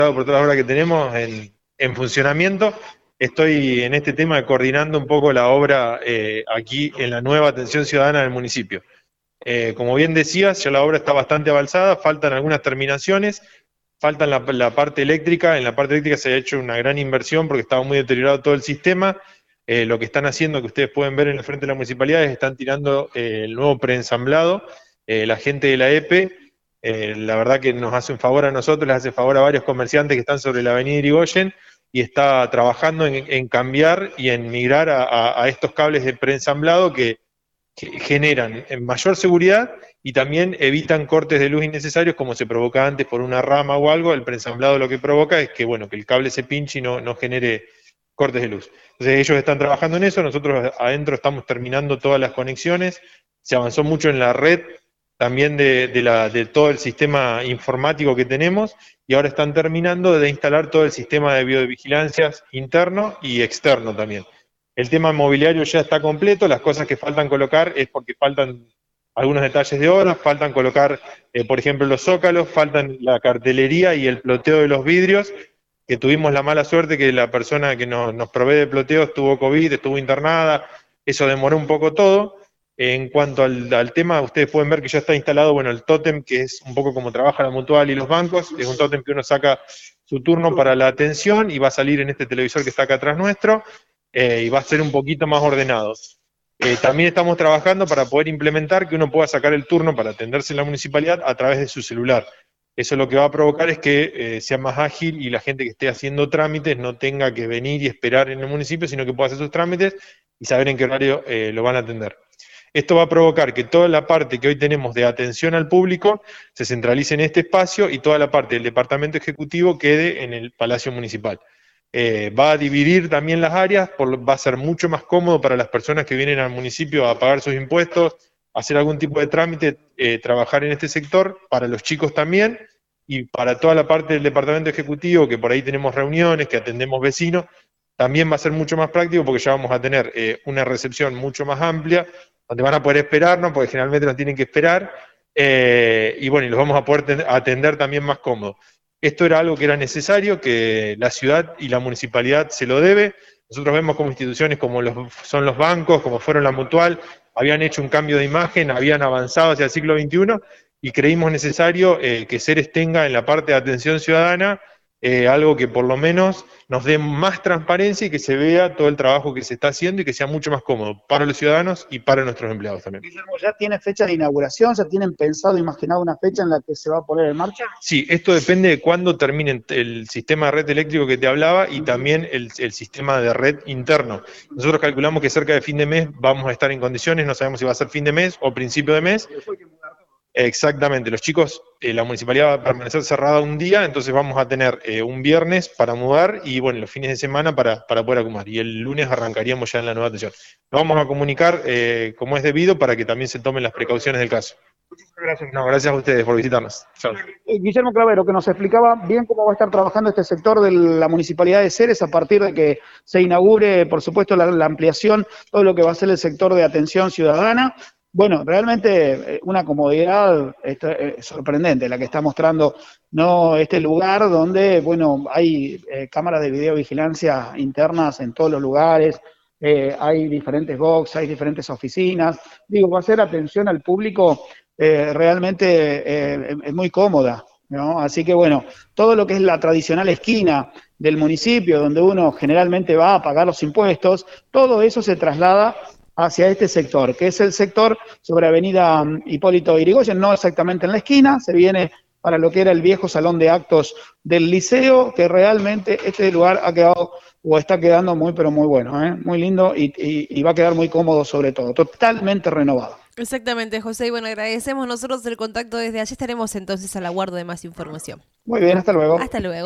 por todas las obras que tenemos en funcionamiento. Estoy en este tema coordinando un poco la obra aquí en la nueva atención ciudadana del municipio. Como bien decías, ya la obra está bastante avanzada, faltan algunas terminaciones, faltan la parte eléctrica. En la parte eléctrica se ha hecho una gran inversión porque estaba muy deteriorado todo el sistema. Lo que están haciendo, que ustedes pueden ver en el frente de la municipalidad, es están tirando el nuevo preensamblado. La gente de la EPE, la verdad que nos hace un favor a nosotros, les hace favor a varios comerciantes que están sobre la avenida Irigoyen, y está trabajando en cambiar y en migrar a estos cables de preensamblado que generan mayor seguridad y también evitan cortes de luz innecesarios como se provoca antes por una rama o algo. El preensamblado lo que provoca es que, bueno, que el cable se pinche y no genere cortes de luz. Entonces ellos están trabajando en eso, nosotros adentro estamos terminando todas las conexiones, se avanzó mucho en la red también de todo el sistema informático que tenemos, y ahora están terminando de instalar todo el sistema de videovigilancia interno y externo también. El tema mobiliario ya está completo, las cosas que faltan colocar es porque faltan algunos detalles de obra, faltan colocar, por ejemplo, los zócalos, faltan la cartelería y el ploteo de los vidrios, que tuvimos la mala suerte que la persona que nos provee de ploteo estuvo COVID, estuvo internada, eso demoró un poco todo. En cuanto al tema, ustedes pueden ver que ya está instalado, bueno, el tótem, que es un poco como trabaja la Mutual y los bancos, es un tótem que uno saca su turno para la atención y va a salir en este televisor que está acá atrás nuestro, y va a ser un poquito más ordenado. También estamos trabajando para poder implementar que uno pueda sacar el turno para atenderse en la municipalidad a través de su celular. Eso lo que va a provocar es que sea más ágil y la gente que esté haciendo trámites no tenga que venir y esperar en el municipio, sino que pueda hacer sus trámites y saber en qué horario lo van a atender. Esto va a provocar que toda la parte que hoy tenemos de atención al público se centralice en este espacio y toda la parte del departamento ejecutivo quede en el Palacio Municipal. Va a dividir también las áreas, va a ser mucho más cómodo para las personas que vienen al municipio a pagar sus impuestos, hacer algún tipo de trámite, trabajar en este sector, para los chicos también, y para toda la parte del departamento ejecutivo, que por ahí tenemos reuniones, que atendemos vecinos, también va a ser mucho más práctico porque ya vamos a tener una recepción mucho más amplia, donde van a poder esperarnos, porque generalmente nos tienen que esperar, y bueno, y los vamos a poder atender también más cómodo. Esto era algo que era necesario, que la ciudad y la municipalidad se lo debe. Nosotros vemos como instituciones como son los bancos, como fueron la Mutual, habían hecho un cambio de imagen, habían avanzado hacia el siglo XXI, y creímos necesario que Ceres tenga en la parte de atención ciudadana algo que por lo menos nos dé más transparencia y que se vea todo el trabajo que se está haciendo y que sea mucho más cómodo para los ciudadanos y para nuestros empleados también. Guillermo, ¿ya tiene fecha de inauguración? ¿Ya tienen pensado, imaginado una fecha en la que se va a poner en marcha? Sí, esto depende de cuándo termine el sistema de red eléctrico que te hablaba y también el sistema de red interno. Nosotros calculamos que cerca de fin de mes vamos a estar en condiciones, no sabemos si va a ser fin de mes o principio de mes. Exactamente, los chicos, la municipalidad va a permanecer cerrada un día, entonces vamos a tener un viernes para mudar y bueno, los fines de semana para poder acomodar. Y el lunes arrancaríamos ya en la nueva atención. Nos vamos a comunicar como es debido para que también se tomen las precauciones del caso. Muchas gracias. No, gracias a ustedes por visitarnos. Chao. Guillermo Clavero, que nos explicaba bien cómo va a estar trabajando este sector de la Municipalidad de Ceres a partir de que se inaugure, por supuesto, la ampliación, todo lo que va a ser el sector de atención ciudadana. Bueno, realmente una comodidad sorprendente la que está mostrando, ¿no?, este lugar donde, bueno, hay cámaras de videovigilancia internas en todos los lugares, hay diferentes box, hay diferentes oficinas. Digo, va a ser atención al público realmente es muy cómoda, ¿no? Así que bueno, todo lo que es la tradicional esquina del municipio, donde uno generalmente va a pagar los impuestos, todo eso se traslada hacia este sector, que es el sector sobre Avenida Hipólito Yrigoyen, no exactamente en la esquina, se viene para lo que era el viejo salón de actos del liceo, que realmente este lugar ha quedado o está quedando muy, pero muy bueno, muy lindo y va a quedar muy cómodo sobre todo, totalmente renovado. Exactamente, José, y bueno, agradecemos nosotros el contacto desde allí, estaremos entonces a la guardia de más información. Muy bien, hasta luego. Hasta luego.